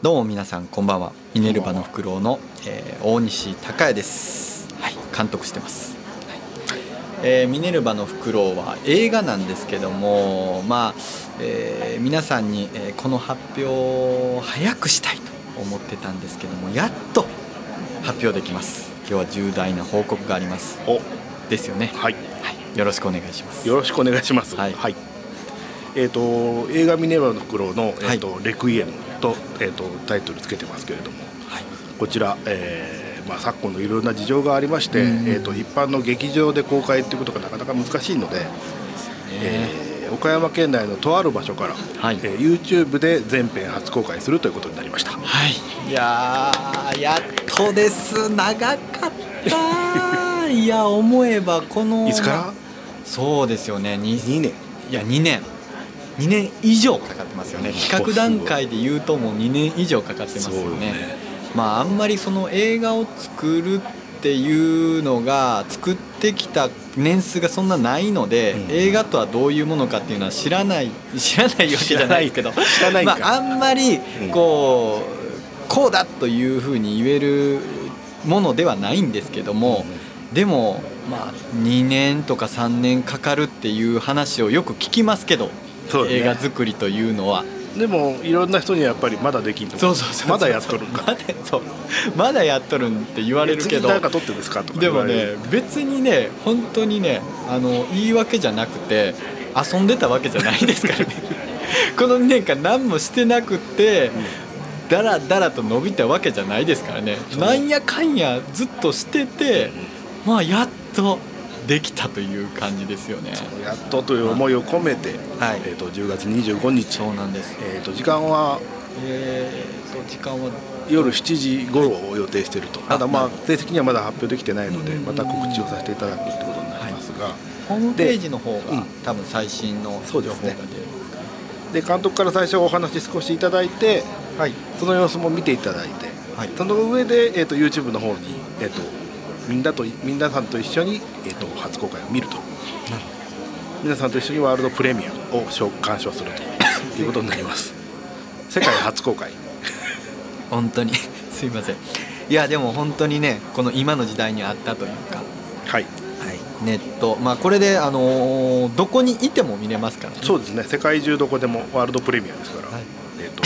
どうも皆さんこんばんは。ミネルヴァのフクロウの、大西孝也です、はい、監督してます、ミネルヴァのフクロウは映画なんですけども、皆さんに、この発表を早くしたいと思ってたんですけども、やっと発表できます。今日は重大な報告がありますですよね。 はい、 よろしくお願いします。 よろしくお願いします。 はい映画ミネルヴァのフクロウの、レクイエムと、タイトルつけてますけれども、こちら、昨今のいろんな事情がありまして、一般の劇場で公開ということがなかなか難しいので、岡山県内のとある場所から、YouTube で全編初公開するということになりました。 いややっとです。長かったいや思えばこのいつから？ そうですよね、 2年いや2年以上かかってますよね。企画段階で言うともう2年以上かかってますよね。あんまりその映画を作るっていうのが作ってきた年数がそんなないので、映画とはどういうものかっていうのは知らないわけじゃないけどあんまりこうだというふうに言えるものではないんですけども、でも2年とか3年かかるっていう話をよく聞きますけど、映画作りというのは。 でもいろんな人にはやっぱりまだできんとか、まだやっとるんか、 まだやっとるんって言われるけど、 誰か撮ってるんですかとかでもね、別にね本当にね言い訳じゃなくて遊んでたわけじゃないですからねこの2年間何もしてなくて、だらだらと伸びたわけじゃないですからね。なんやかんやずっとしてて、やっとできたという感じですよね。 やっとという思いを込めて、10月25日、 そうなんです。 時間は夜7時頃を予定していると。ただ正式にはまだ発表できてないので、また告知をさせていただくということになりますが、 ホームページの方が多分最新の情報が出るんですかね。 で監督から最初お話少しいただいて、その様子も見ていただいて、その上で、YouTube の方に、皆さんと一緒に、初公開を見ると、皆さんと一緒にワールドプレミアを鑑賞するということになります世界初公開本当にすいません。いやでも本当にね、この今の時代にあったというか、ネット、これで、どこにいても見れますからね。 そうですね、世界中どこでもワールドプレミアですから、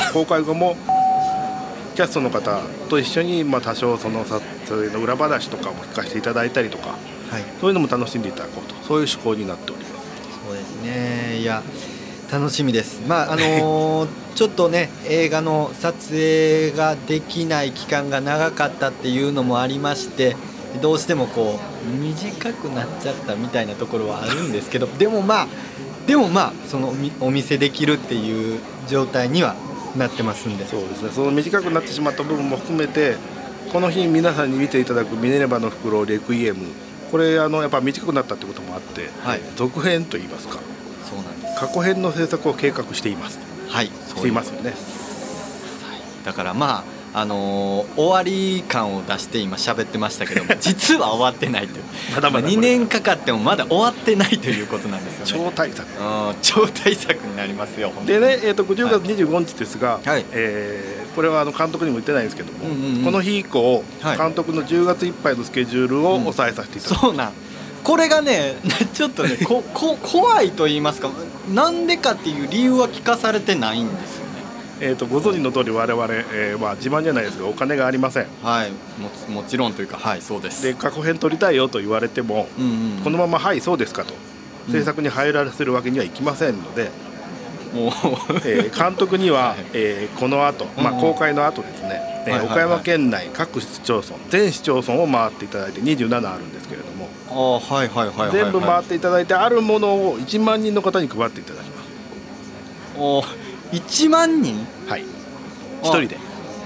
公開後もキャストの方と一緒に、多少その撮影の裏話とかも聞かせていただいたりとか、そういうのも楽しんでいただこうと、そういう趣向になっております。 そうですね、いや楽しみです。ちょっとね映画の撮影ができない期間が長かったっていうのもありまして、どうしても短くなっちゃったみたいなところはあるんですけどでもそのお見せできるっていう状態にはなってますんで。 そうですね、その短くなってしまった部分も含めて、この日皆さんに見ていただくミネルヴァのフクロウレクイエム、これやっぱ短くなったってこともあって、続編といいますか、 そうなんです、 過去編の制作を計画しています。していますよね。 だから終わり感を出して今喋ってましたけども実は終わってないという2年かかってもまだ終わってないということなんですよね。超大作になりますよ。 でね、10月25日ですが、これは監督にも言ってないんですけども、この日以降、監督の10月いっぱいのスケジュールを抑えさせていただきます。 これがねちょっとね怖いと言いますか、なんでかっていう理由は聞かされてないんですよね。 ご存知の通り我々、自慢じゃないですがお金がありません。 もちろんというか、そうです。 で過去編撮りたいよと言われても、このままそうですかと制作に入らせるわけにはいきませんので、監督には、この後、公開の後ですね、岡山県内各市町村全市町村を回っていただいて27あるんですけれども、全部回っていただいて、あるものを1万人の方に配っていただきます。 1万人 1人で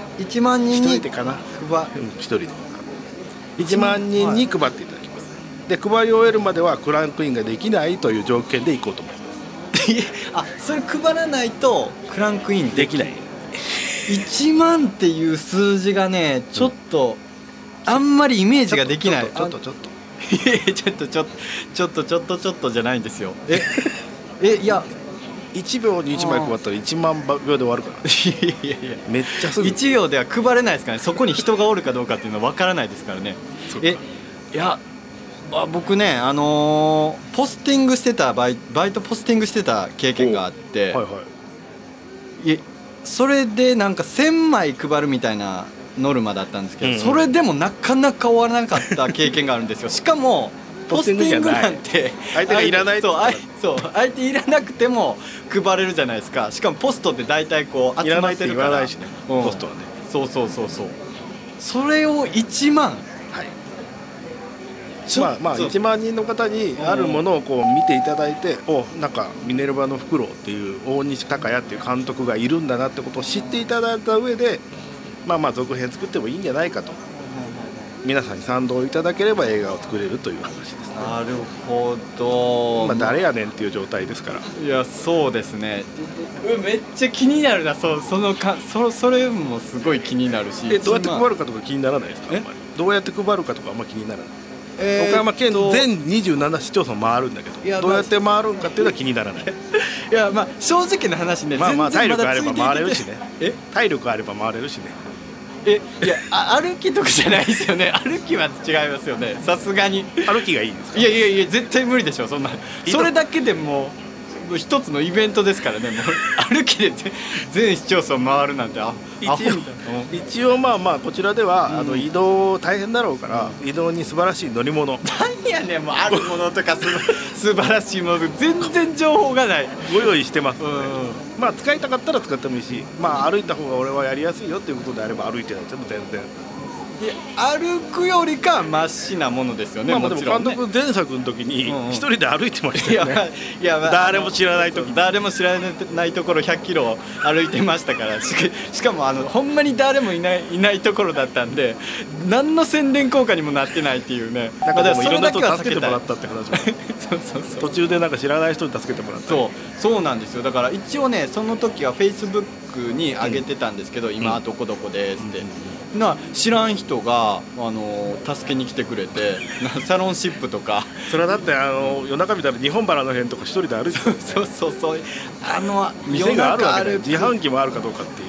1万人に 1人でかな、1人で1万人に配っていただきます。で配り終えるまではクランクインができないという条件でいこうと思います。 それ配らないとクランクインできない。 1万っていう数字がねちょっと、あんまりイメージができない。ちょっとじゃないんですよ。いや 1秒に1枚配ったら1万秒で終わるからいやめっちゃすぐ 1秒では配れないですからね。そこに人がおるかどうかっていうのは分からないですからね。いや僕ねポスティングしてたバイトポスティングしてた経験があって、それでなんか1000枚配るみたいなノルマだったんですけど、それでもなかなか終わらなかった経験があるんですよ。しかもポスティングなんて相手がいらないそう相手いらなくても配れるじゃないですか。しかもポストって大体こう集まってるから、 いらないって言わないしね、ポストはね。 そうそれを1万、 1万人の方にあるものをこう見ていただいて、なんかミネルヴァのフクロウっていう大西孝也っていう監督がいるんだなってことを知っていただいた上で、続編作ってもいいんじゃないかと、皆さんに賛同いただければ映画を作れるという話ですね。 なるほど。 誰やねんっていう状態ですから。 いやそうですね。めっちゃ気になるな。それもすごい気になるし。 どうやって配るかとか気にならないですか？どうやって配るかとかあんま気にならない。岡山県全27市町村回るんだけど、どうやって回るんかっていうのは気にならない。 いや正直な話ね、 体力あれば回れるしね。体力あれば回れるしね。 いや歩きとかじゃないですよね。歩きは違いますよね、さすがに。 歩きがいいですか？ いや絶対無理でしょ、そんな。それだけでもう一つのイベントですからね。もう歩きで全市町村回るなんて一応こちらでは、移動大変だろうから、移動に素晴らしい乗り物、 何やねんもうあるものとか素晴らしいもの全然情報がないご用意してますので、使いたかったら使ってもいいし、歩いた方が俺はやりやすいよっていうことであれば歩いてやっても全然。 いや歩くよりかマシなものですよね。もちろんね。 監督前作の時に一人で歩いてましたよね。誰も知らない時、 誰も知らないところ100キロ歩いてましたから。しかもほんまに誰もいないところだったんで、何の宣伝効果にもなってないっていうね。 なんかでもいろんな人助けてもらったって話もそう途中でなんか知らない人に助けてもらった。 そうなんですよ。だから一応ね、その時はフェイスブックに上げてたんですけど、今どこどこですって知らん人が助けに来てくれて、サロンシップとか。 それはだって夜中見たら日本原の辺とか一人で歩いてる、 そう店があるわけで、自販機もあるかどうかっていう。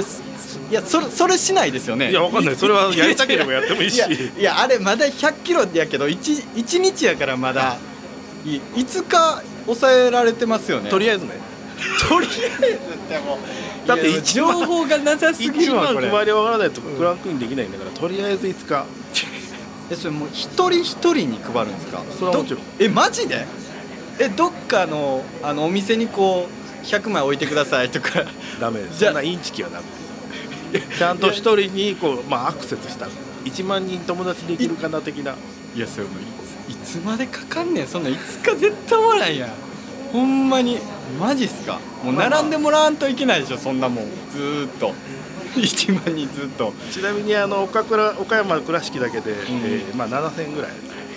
いやそれしないですよね。 いやわかんない、それはやりたければやってもいいし。 いやあれまだ100キロやけど 1日やからまだ5日抑えられてますよね。 とりあえずね。 とりあえずってもだって情報がなさすぎるわ。これ 1万配りわからないとクランクインできないんだから、とりあえず5日。 それもう一人一人に配るんですか？ それはもちろん。 マジで？どっかのお店にこう100枚置いてくださいとかダメです。そんなインチキはダメです。ちゃんと一人にこうアクセスした1万人友達できるかな的な。 いやそれもいつまでかかんねん。そんな5日絶対終わらんやん。ほんまにマジっすか？もう並んでもらわんといけないでしょ、そんなもん。ずーっと1万人ずっと。 ちなみに岡山倉敷だけで、7000ぐらい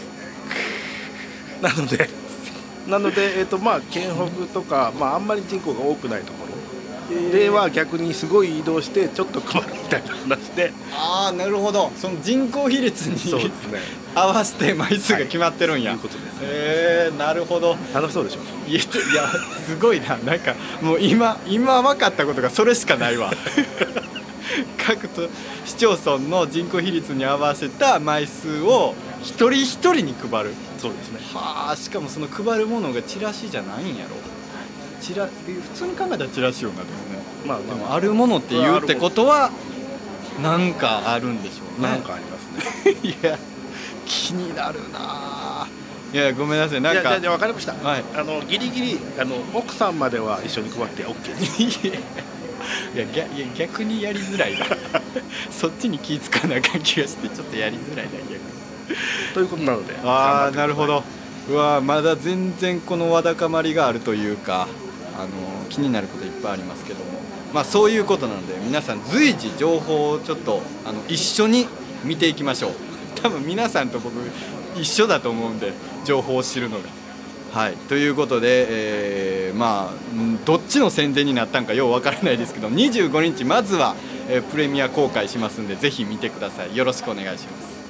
なので県北とか、あんまり人口が多くないところでは逆にすごい移動してちょっと配るみたいな話で。 なるほど。その人口比率にそうですね合わせて枚数が決まってるんや。 いうことですね。 なるほど。 楽しそうでしょ。 いやすごいな。なんかもう今分かったことがそれしかないわ。各市町村の人口比率に合わせた枚数を一人一人に配る。 そうですね。 しかもその配るものがチラシじゃないんやろ。普通に考えたらチラシよな。でもね、でもあるものって言うってことはなんかあるんでしょうね。 なんかありますね。 いや気になるな。いやごめんなさい。なんか分かりました、ギリギリ奥さんまでは一緒に配って OK ですいや逆にやりづらいな。そっちに気ぃ使わなあかん気がしてちょっとやりづらいな逆に。 ということなので。 なるほど。まだ全然このわだかまりがあるというか、気になることいっぱいありますけども、そういうことなので皆さん随時情報をちょっと一緒に見ていきましょう。多分皆さんと僕一緒だと思うんで、情報を知るのが。ということで、どっちの宣伝になったんかようわからないですけど、25日まずは、プレミア公開しますんでぜひ見てください。よろしくお願いします。